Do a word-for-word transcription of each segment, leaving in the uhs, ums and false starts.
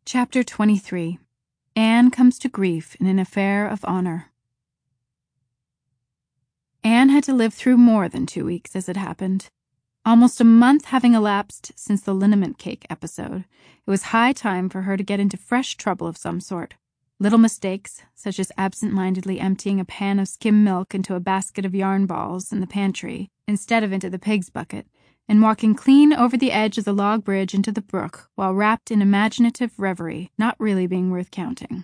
Chapter twenty-three. Anne Comes to Grief in an Affair of Honor. Anne had to live through more than two weeks as it happened. Almost a month having elapsed since the liniment cake episode, it was high time for her to get into fresh trouble of some sort. Little mistakes, such as absent-mindedly emptying a pan of skim milk into a basket of yarn balls in the pantry instead of into the pig's bucket, and walking clean over the edge of the log bridge into the brook while wrapped in imaginative reverie, not really being worth counting.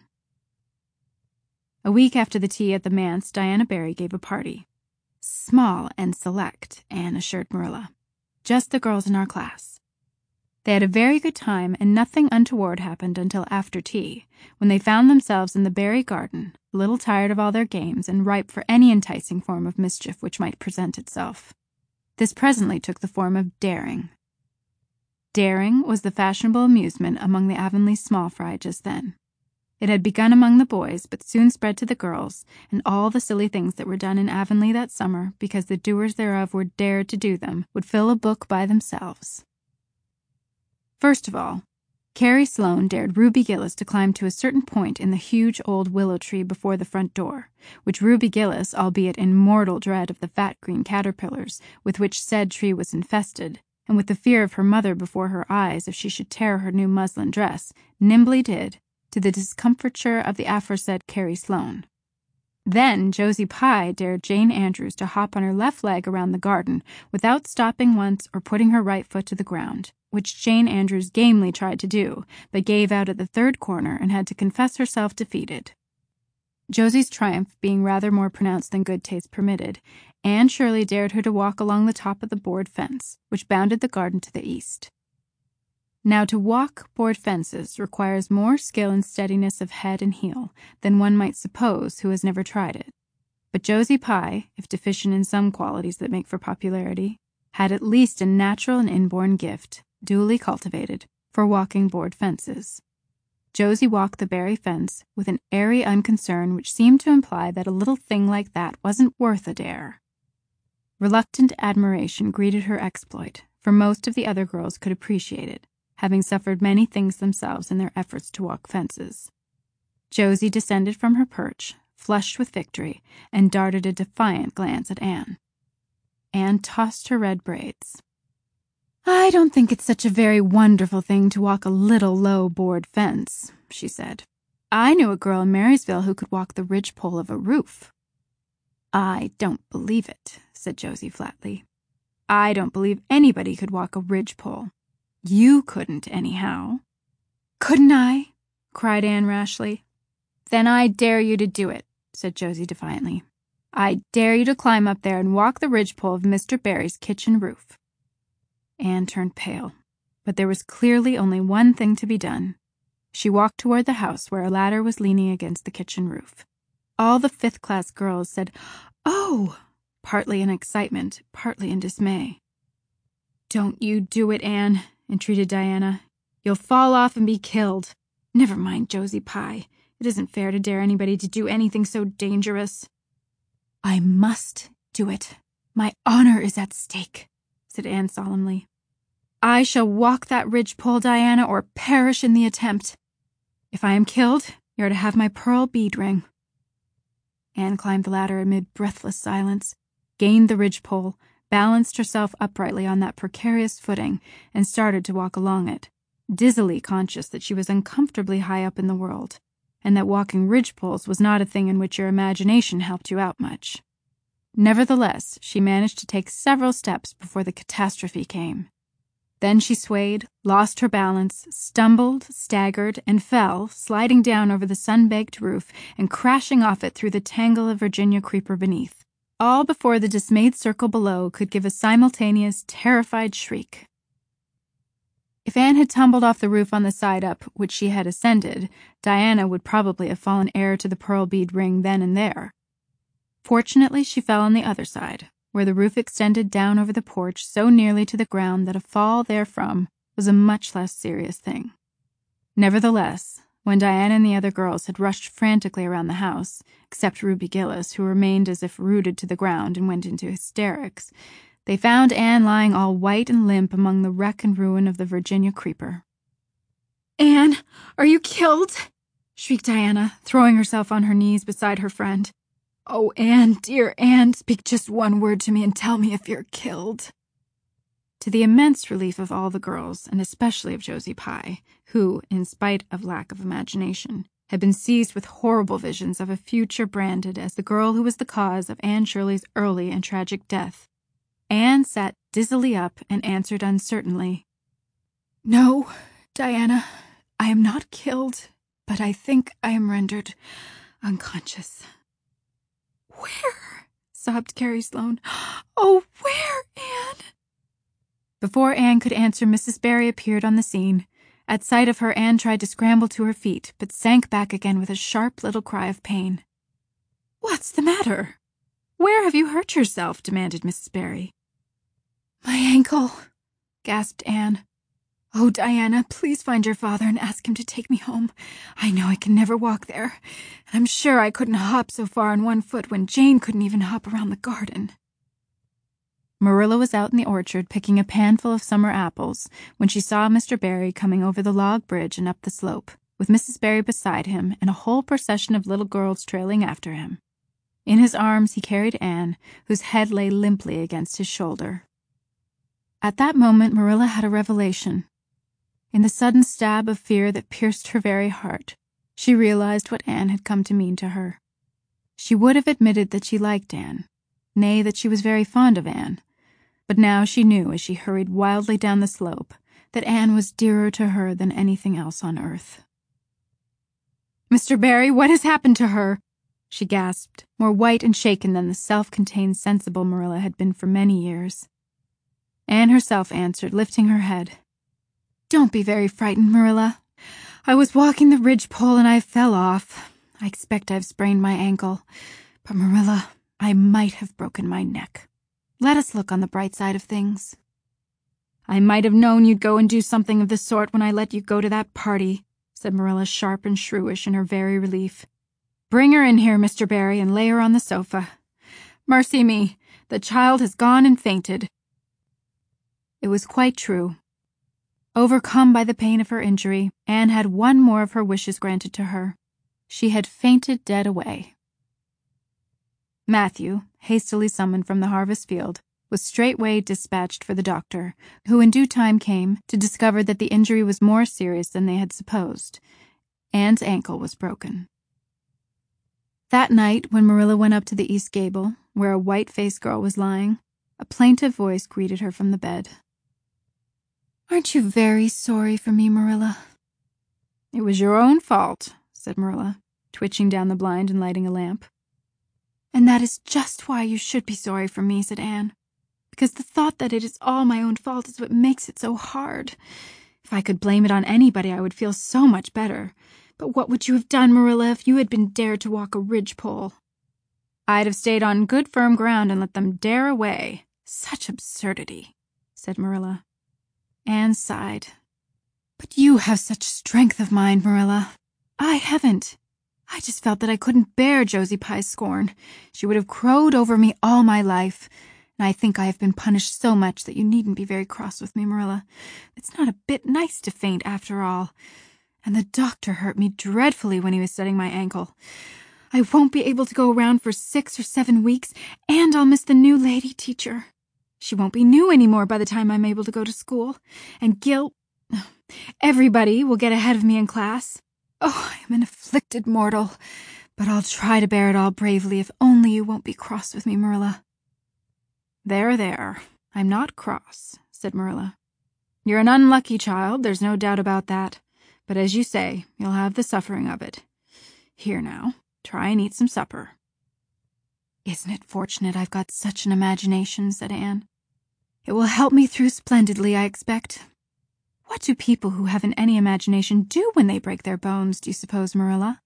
A week after the tea at the manse, Diana Barry gave a party. Small and select, Anne assured Marilla. Just the girls in our class. They had a very good time, and nothing untoward happened until after tea, when they found themselves in the Barry garden, a little tired of all their games and ripe for any enticing form of mischief which might present itself. This presently took the form of daring. Daring was the fashionable amusement among the Avonlea small fry just then. It had begun among the boys, but soon spread to the girls, and all the silly things that were done in Avonlea that summer, because the doers thereof were dared to do them, would fill a book by themselves. First of all, Carrie Sloane dared Ruby Gillis to climb to a certain point in the huge old willow tree before the front door, which Ruby Gillis, albeit in mortal dread of the fat green caterpillars with which said tree was infested, and with the fear of her mother before her eyes if she should tear her new muslin dress, nimbly did, to the discomfiture of the aforesaid Carrie Sloane. Then Josie Pye dared Jane Andrews to hop on her left leg around the garden without stopping once or putting her right foot to the ground, which Jane Andrews gamely tried to do, but gave out at the third corner and had to confess herself defeated. Josie's triumph being rather more pronounced than good taste permitted, Anne Shirley dared her to walk along the top of the board fence, which bounded the garden to the east. Now, to walk board fences requires more skill and steadiness of head and heel than one might suppose who has never tried it. But Josie Pye, if deficient in some qualities that make for popularity, had at least a natural and inborn gift, duly cultivated, for walking board fences. Josie walked the Barry fence with an airy unconcern which seemed to imply that a little thing like that wasn't worth a dare. Reluctant admiration greeted her exploit, for most of the other girls could appreciate it, having suffered many things themselves in their efforts to walk fences. Josie descended from her perch, flushed with victory, and darted a defiant glance at Anne. Anne tossed her red braids. "I don't think it's such a very wonderful thing to walk a little low board fence," she said. "I knew a girl in Marysville who could walk the ridgepole of a roof." "I don't believe it," said Josie flatly. "I don't believe anybody could walk a ridgepole. You couldn't, anyhow." "Couldn't I?" cried Anne rashly. "Then I dare you to do it," said Josie defiantly. "I dare you to climb up there and walk the ridgepole of Mister Barry's kitchen roof." Anne turned pale, but there was clearly only one thing to be done. She walked toward the house where a ladder was leaning against the kitchen roof. All the fifth-class girls said, "Oh!" partly in excitement, partly in dismay. "Don't you do it, Anne," entreated Diana. "You'll fall off and be killed. Never mind Josie Pye. It isn't fair to dare anybody to do anything so dangerous." "I must do it. My honor is at stake," said Anne solemnly. "I shall walk that ridgepole, Diana, or perish in the attempt. If I am killed, you're to have my pearl bead ring." Anne climbed the ladder amid breathless silence, gained the ridgepole, balanced herself uprightly on that precarious footing, and started to walk along it, dizzily conscious that she was uncomfortably high up in the world, and that walking ridgepoles was not a thing in which your imagination helped you out much. Nevertheless, she managed to take several steps before the catastrophe came. Then she swayed, lost her balance, stumbled, staggered, and fell, sliding down over the sun-baked roof and crashing off it through the tangle of Virginia creeper beneath, all before the dismayed circle below could give a simultaneous, terrified shriek. If Anne had tumbled off the roof on the side up which she had ascended, Diana would probably have fallen heir to the pearl bead ring then and there. Fortunately, she fell on the other side, where the roof extended down over the porch so nearly to the ground that a fall therefrom was a much less serious thing. Nevertheless, when Diana and the other girls had rushed frantically around the house, except Ruby Gillis, who remained as if rooted to the ground and went into hysterics, they found Anne lying all white and limp among the wreck and ruin of the Virginia creeper. "Anne, Are you killed?" shrieked Diana, throwing herself on her knees beside her friend. "Oh, Anne, dear Anne, speak just one word to me and tell me if you're killed." To the immense relief of all the girls, and especially of Josie Pye, who, in spite of lack of imagination, had been seized with horrible visions of a future branded as the girl who was the cause of Anne Shirley's early and tragic death, Anne sat dizzily up and answered uncertainly, "No, Diana, I am not killed, but I think I am rendered unconscious." "Where?" sobbed Carrie Sloane. "Oh, where, Anne?" Before Anne could answer, Missus Barry appeared on the scene. At sight of her, Anne tried to scramble to her feet, but sank back again with a sharp little cry of pain. "What's the matter? Where have you hurt yourself?" demanded Missus Barry. "My ankle," gasped Anne. "Oh, Diana, please find your father and ask him to take me home. I know I can never walk there, and I'm sure I couldn't hop so far on one foot when Jane couldn't even hop around the garden." Marilla was out in the orchard picking a panful of summer apples when she saw Mister Barry coming over the log bridge and up the slope, with Missus Barry beside him and a whole procession of little girls trailing after him. In his arms he carried Anne, whose head lay limply against his shoulder. At that moment Marilla had a revelation. In the sudden stab of fear that pierced her very heart, she realized what Anne had come to mean to her. She would have admitted that she liked Anne, nay, that she was very fond of Anne. But now she knew, as she hurried wildly down the slope, that Anne was dearer to her than anything else on earth. "Mister Barry, what has happened to her?" she gasped, more white and shaken than the self-contained, sensible Marilla had been for many years. Anne herself answered, lifting her head. "Don't be very frightened, Marilla. I was walking the ridgepole and I fell off. I expect I've sprained my ankle. But, Marilla, I might have broken my neck. Let us look on the bright side of things." "I might have known you'd go and do something of the sort when I let you go to that party," said Marilla, sharp and shrewish in her very relief. "Bring her in here, Mister Barry, and lay her on the sofa. Mercy me, the child has gone and fainted." It was quite true. Overcome by the pain of her injury, Anne had one more of her wishes granted to her. She had fainted dead away. Matthew, hastily summoned from the harvest field, was straightway dispatched for the doctor, who in due time came to discover that the injury was more serious than they had supposed. Anne's ankle was broken. That night, when Marilla went up to the east gable, where a white-faced girl was lying, a plaintive voice greeted her from the bed. "Aren't you very sorry for me, Marilla?" "It was your own fault," said Marilla, twitching down the blind and lighting a lamp. "And that is just why you should be sorry for me," said Anne, "because the thought that it is all my own fault is what makes it so hard. If I could blame it on anybody, I would feel so much better. But what would you have done, Marilla, if you had been dared to walk a ridgepole?" "I'd have stayed on good firm ground and let them dare away. Such absurdity," said Marilla. Anne sighed. "But you have such strength of mind, Marilla. I haven't. I just felt that I couldn't bear Josie Pye's scorn. She would have crowed over me all my life. And I think I have been punished so much that you needn't be very cross with me, Marilla. It's not a bit nice to faint after all. And the doctor hurt me dreadfully when he was setting my ankle. I won't be able to go around for six or seven weeks, and I'll miss the new lady teacher. She won't be new anymore by the time I'm able to go to school. And Gil, everybody will get ahead of me in class. Oh, I am an afflicted mortal, but I'll try to bear it all bravely if only you won't be cross with me, Marilla." "There, there, I'm not cross," said Marilla. "You're an unlucky child, there's no doubt about that, but as you say, you'll have the suffering of it. Here now, try and eat some supper." "Isn't it fortunate I've got such an imagination?" said Anne. "It will help me through splendidly, I expect. What do people who haven't any imagination do when they break their bones, do you suppose, Marilla?"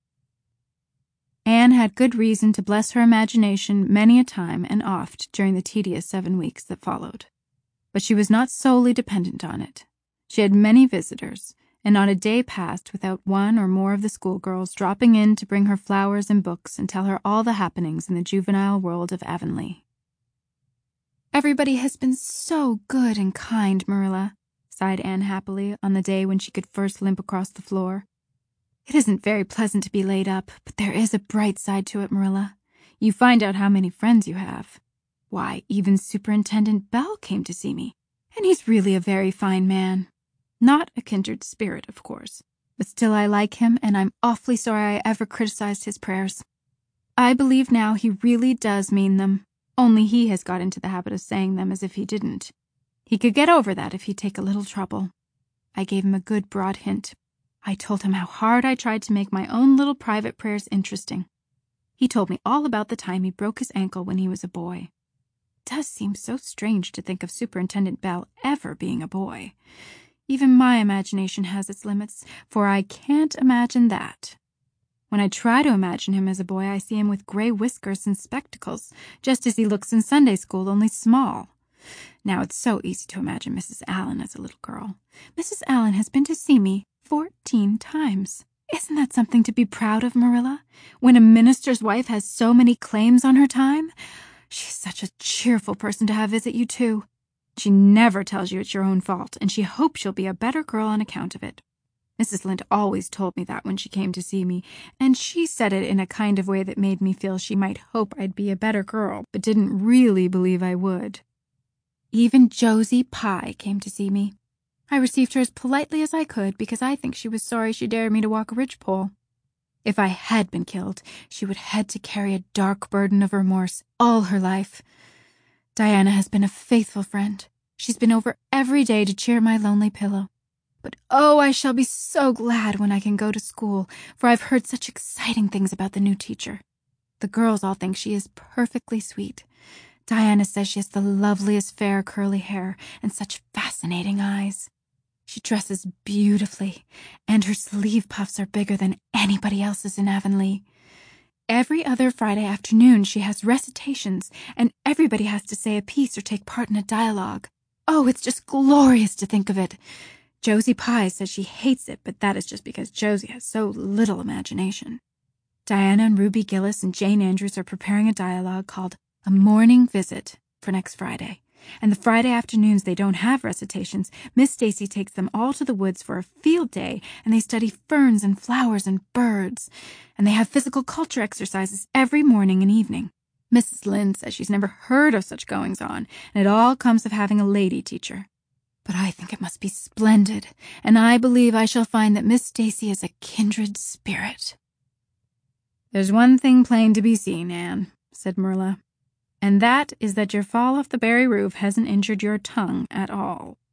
Anne had good reason to bless her imagination many a time and oft during the tedious seven weeks that followed. But she was not solely dependent on it. She had many visitors, and not a day passed without one or more of the schoolgirls dropping in to bring her flowers and books and tell her all the happenings in the juvenile world of Avonlea. "Everybody has been so good and kind, Marilla," sighed Anne happily on the day when she could first limp across the floor. It isn't very pleasant to be laid up, but there is a bright side to it, Marilla. You find out how many friends you have. Why, even Superintendent Bell came to see me, and he's really a very fine man. Not a kindred spirit, of course, but still I like him, and I'm awfully sorry I ever criticized his prayers. I believe now he really does mean them, only he has got into the habit of saying them as if he didn't. He could get over that if he'd take a little trouble. I gave him a good broad hint. I told him how hard I tried to make my own little private prayers interesting. He told me all about the time he broke his ankle when he was a boy. It does seem so strange to think of Superintendent Bell ever being a boy. Even my imagination has its limits, for I can't imagine that. When I try to imagine him as a boy, I see him with gray whiskers and spectacles, just as he looks in Sunday school, only small. Now it's so easy to imagine Missus Allen as a little girl. Missus Allen has been to see me fourteen times. Isn't that something to be proud of, Marilla? When a minister's wife has so many claims on her time? She's such a cheerful person to have visit you, too. She never tells you it's your own fault, and she hopes you'll be a better girl on account of it. Missus Lynde always told me that when she came to see me, and she said it in a kind of way that made me feel she might hope I'd be a better girl, but didn't really believe I would. Even Josie Pye came to see me. I received her as politely as I could because I think she was sorry she dared me to walk a ridgepole. If I had been killed, she would have had to carry a dark burden of remorse all her life. Diana has been a faithful friend. She's been over every day to cheer my lonely pillow. But oh, I shall be so glad when I can go to school, for I've heard such exciting things about the new teacher. The girls all think she is perfectly sweet. Diana says she has the loveliest fair curly hair and such fascinating eyes. She dresses beautifully, and her sleeve puffs are bigger than anybody else's in Avonlea. Every other Friday afternoon she has recitations, and everybody has to say a piece or take part in a dialogue. Oh, it's just glorious to think of it. Josie Pye says she hates it, but that is just because Josie has so little imagination. Diana and Ruby Gillis and Jane Andrews are preparing a dialogue called A Morning Visit for next Friday. And the Friday afternoons they don't have recitations, Miss Stacy takes them all to the woods for a field day, and they study ferns and flowers and birds. And they have physical culture exercises every morning and evening. Missus Lynde says she's never heard of such goings-on, and it all comes of having a lady teacher. But I think it must be splendid, and I believe I shall find that Miss Stacy is a kindred spirit. There's one thing plain to be seen, Anne, said Marilla, and that is that your fall off the Barry roof hasn't injured your tongue at all.